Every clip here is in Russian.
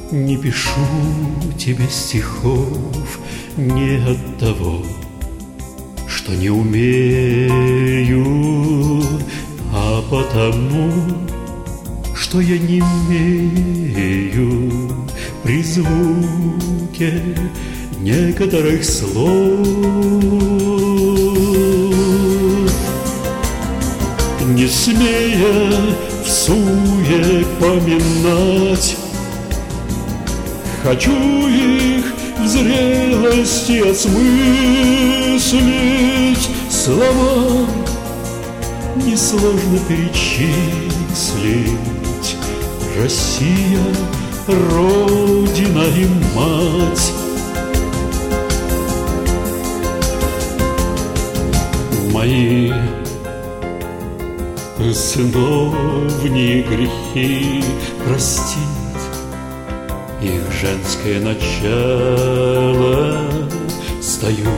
Не пишу тебе стихов не от того, что не умею, а потому, что я не имею при звуке некоторых слов. Не смея всуе поминать, хочу их в зрелости осмыслить. Слова несложно перечислить. Россия, Родина и мать. Мои сыновние грехи простит их женское начало. Стою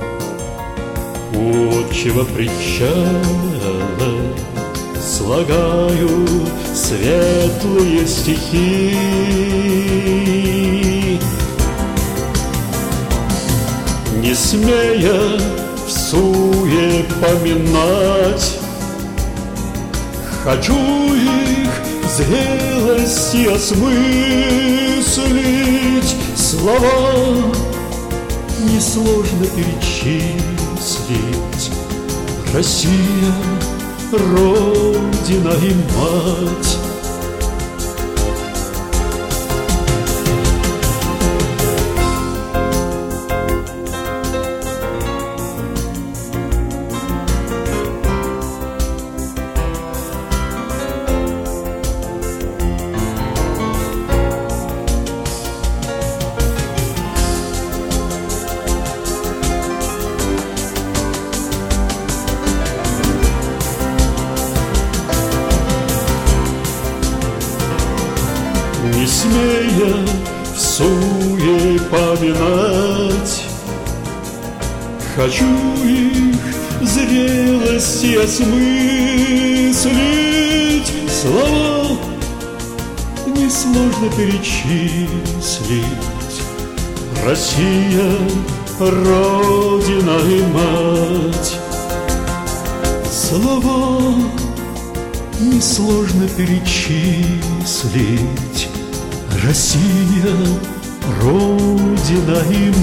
у отчего причала, слагаю светлые стихи. Не смея всуе поминать, хочу их в зрелости осмыслить. Слова несложно перечислить. Россия, Родина и мать. Не смея всуе поминать, хочу их в зрелости осмыслить. Слова несложно перечислить. Россия, Родина и мать. Слова несложно перечислить. Россия, Родина и